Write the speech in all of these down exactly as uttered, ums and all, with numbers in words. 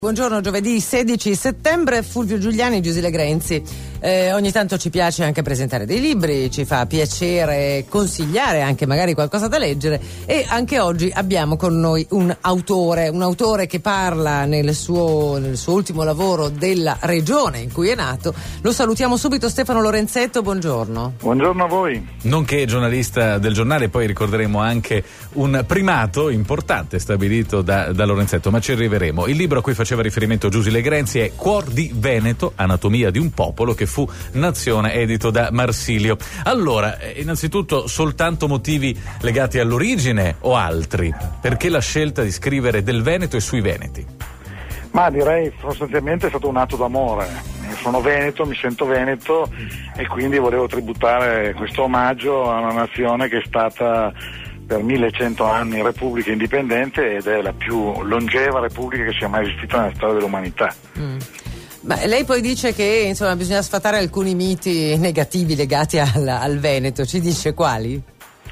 Buongiorno, giovedì sedici settembre, Fulvio Giuliani, Giusile Grenzi. Eh, ogni tanto ci piace anche presentare dei libri, ci fa piacere consigliare anche magari qualcosa da leggere, e anche oggi abbiamo con noi un autore, un autore che parla nel suo, nel suo ultimo lavoro della regione in cui è nato. Lo salutiamo subito, Stefano Lorenzetto, buongiorno. Buongiorno a voi. Nonché giornalista del giornale, poi ricorderemo anche un primato importante stabilito da, da Lorenzetto, ma ci arriveremo. Il libro a cui faceva riferimento Giusile Grenzi è Cuor di Veneto, anatomia di un popolo, che fu nazione, edito da Marsilio. Allora, innanzitutto, soltanto motivi legati all'origine o altri? Perché la scelta di scrivere del Veneto e sui Veneti? Ma direi sostanzialmente è stato un atto d'amore. Sono veneto, mi sento veneto e quindi volevo tributare questo omaggio a una nazione che è stata per millecento anni repubblica indipendente ed è la più longeva repubblica che sia mai esistita nella storia dell'umanità. Mm. Beh, lei poi dice che insomma bisogna sfatare alcuni miti negativi legati al, al Veneto, ci dice quali?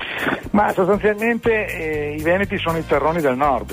Ma sostanzialmente eh, i veneti sono i terroni del nord,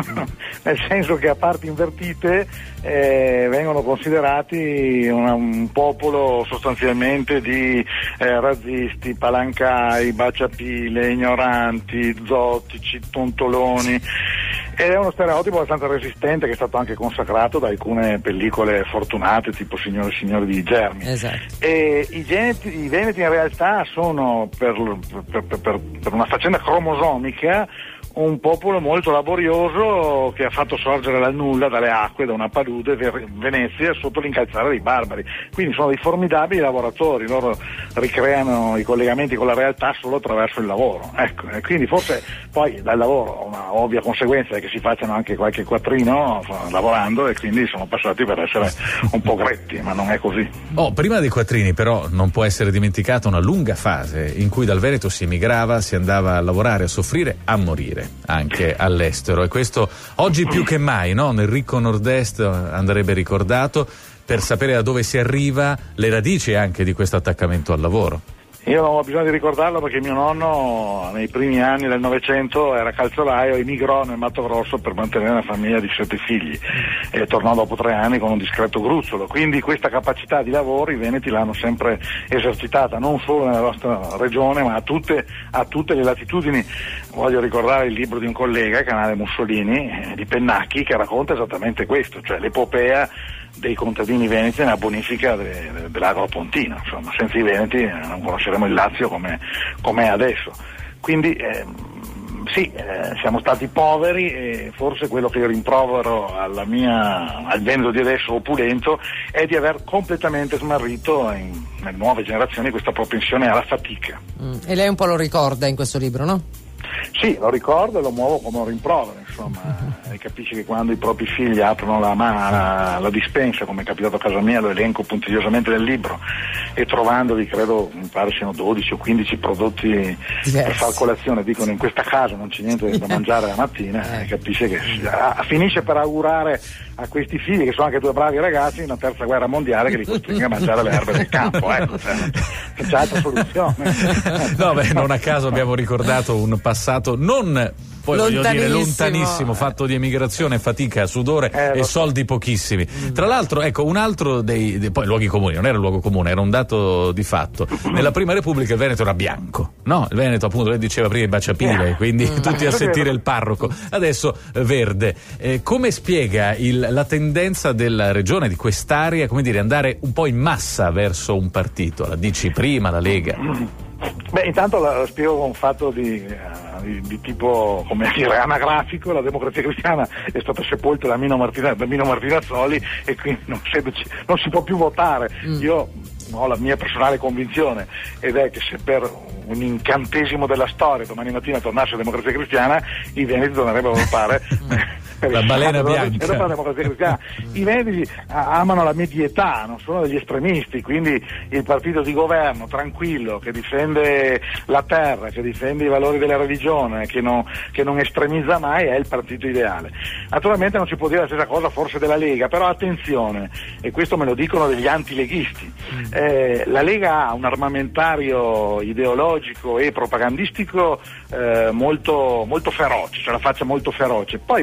nel senso che a parti invertite eh, vengono considerati una, un popolo sostanzialmente di eh, razzisti, palancai, baciapile, ignoranti, zottici, tontoloni, ed è uno stereotipo abbastanza resistente che è stato anche consacrato da alcune pellicole fortunate tipo Signore e Signori di Germi. Esatto. E i, geneti, i veneti in realtà sono per, per, per, per una faccenda cromosomica un popolo molto laborioso che ha fatto sorgere dal nulla, dalle acque, da una palude, Venezia sotto l'incalzare dei barbari. Quindi sono dei formidabili lavoratori, loro ricreano i collegamenti con la realtà solo attraverso il lavoro. Ecco, e quindi forse poi dal lavoro una ovvia conseguenza è che si facciano anche qualche quattrino lavorando, e quindi sono passati per essere un po' gretti, ma non è così. Oh, prima dei quattrini però non può essere dimenticata una lunga fase in cui dal Veneto si emigrava, si andava a lavorare, a soffrire, a morire anche all'estero, e questo oggi più che mai, no? Nel ricco nord-est andrebbe ricordato, per sapere da dove si arriva, le radici anche di questo attaccamento al lavoro. Io non ho bisogno di ricordarlo perché mio nonno nei primi anni del Novecento era calzolaio, emigrò nel Mato Grosso per mantenere una famiglia di sette figli e tornò dopo tre anni con un discreto gruzzolo. Quindi questa capacità di lavoro i veneti l'hanno sempre esercitata, non solo nella nostra regione ma a tutte, a tutte le latitudini. Voglio ricordare il libro di un collega, Canale Mussolini, di Pennacchi, che racconta esattamente questo, cioè l'epopea dei contadini veneti nella bonifica de, de, dell'Agropontino. Insomma, senza i veneti non conosceremo il Lazio come è adesso. Quindi eh, sì, eh, siamo stati poveri, e forse quello che io rimprovero alla mia, al Veneto di adesso opulento è di aver completamente smarrito in, nelle nuove generazioni questa propensione alla fatica. Mm. E lei un po' lo ricorda in questo libro, no? Sì, lo ricordo e lo muovo come un rimprovero, insomma, e capisci che quando i propri figli aprono la, la, la dispensa, come è capitato a casa mia, lo elenco puntigliosamente nel libro, e trovandovi, credo, mi pare siano dodici o quindici prodotti yes. per far colazione, dicono in questa casa non c'è niente da mangiare la mattina, e capisce che a, finisce per augurare a questi figli, che sono anche due bravi ragazzi, una terza guerra mondiale che li costringa a mangiare le erbe del campo, ecco, cioè, non c'è altra soluzione. No, beh, non a caso abbiamo ricordato un passato non, poi voglio dire, lontanissimo, fatto di emigrazione, fatica, sudore eh, e soldi so. pochissimi. Mm. Tra l'altro, ecco, un altro dei, dei poi luoghi comuni, non era un luogo comune, era un dato di fatto. Nella prima Repubblica il Veneto era bianco, no? Il Veneto, appunto, lei diceva prima, i baciapile, yeah. quindi mm. tutti a sentire il parroco. Adesso verde. Eh, come spiega il, la tendenza della regione, di quest'area, come dire, andare un po' in massa verso un partito? La D C prima, la Lega? Beh, intanto la, la spiego con un fatto di, uh, di, di tipo, come dire, anagrafico. La Democrazia Cristiana è stata sepolta da Mino, Martina, da Mino Martinazzoli, e quindi non, non si può più votare. Mm. Io ho la mia personale convinzione, ed è che se per un incantesimo della storia domani mattina tornasse la Democrazia Cristiana, i veneti tornerebbero a votare la balena bianca. La Democrazia Cristiana. I veneti amano la medietà, non sono degli estremisti, quindi il partito di governo tranquillo, che difende la terra, che difende i valori della religione, che non, che non estremizza mai, è il partito ideale. Naturalmente non si può dire la stessa cosa forse della Lega, però attenzione, e questo me lo dicono degli antileghisti, eh, la Lega ha un armamentario ideologico e propagandistico eh, molto, molto feroce, cioè la faccia molto feroce, poi però quando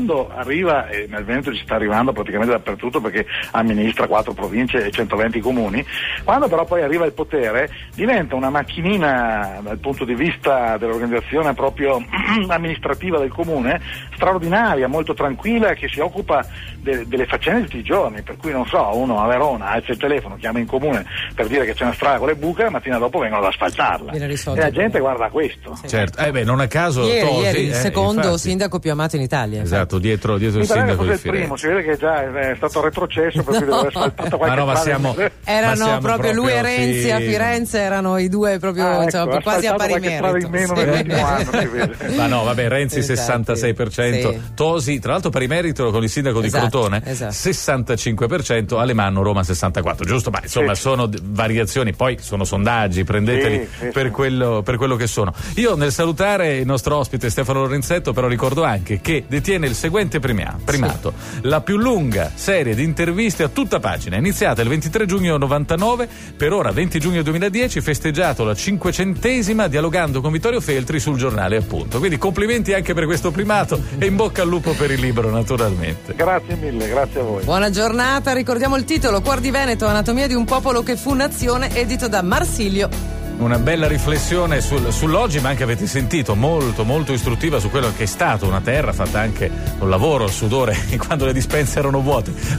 quando arriva, e nel Veneto ci sta arrivando praticamente dappertutto perché amministra quattro province e centoventi comuni, quando però poi arriva il potere diventa una macchinina dal punto di vista dell'organizzazione proprio amministrativa del comune, straordinaria, molto tranquilla, che si occupa de- delle faccende di tutti i giorni, per cui non so, uno a Verona alza il telefono, chiama in comune per dire che c'è una strada con le buche, la mattina dopo vengono ad asfaltarla e la gente guarda questo. Sì. Certo, eh beh, non a caso ieri, Tosi, ieri il eh, secondo infatti. sindaco più amato in Italia. Esatto, dietro, dietro il sindaco di il Firenze. primo, si vede che già è stato retrocesso per cui deve aver asfaltato qualche ma no, ma strada. siamo, erano ma siamo proprio, proprio lui e Renzi sì. a Firenze erano i due proprio ah, insomma, ecco, quasi a pari merito. In meno sì. Nell'ultimo anno, si vede. Ma no, vabbè, Renzi esatto. sessantasei per cento, sì. Tosi, tra l'altro pari merito con il sindaco esatto, di Crotone, esatto. sessantacinque per cento, Alemanno Roma sessantaquattro, giusto? Ma insomma sì. sono variazioni, poi sono sondaggi, prendeteli sì, sì, per, sì. Quello, per quello che sono. Io nel salutare il nostro ospite Stefano Lorenzetto però ricordo anche che detiene il seguente primia, primato, sì. la più lunga serie di interviste a tutta pagina, iniziata il ventitré giugno novantanove, per ora venti giugno duemiladieci, festeggiato la cinquecentesima dialogando con Vittorio Feltri sul giornale appunto, quindi complimenti anche per questo primato e in bocca al lupo per il libro naturalmente. Grazie mille, grazie a voi. Buona giornata, ricordiamo il titolo: Cuor di Veneto, anatomia di un popolo che fu nazione, edito da Marsilio. Una bella riflessione sul, sull'oggi, ma anche avete sentito molto molto istruttiva su quello che è stato una terra fatta anche con lavoro, sudore quando le dispense erano vuote.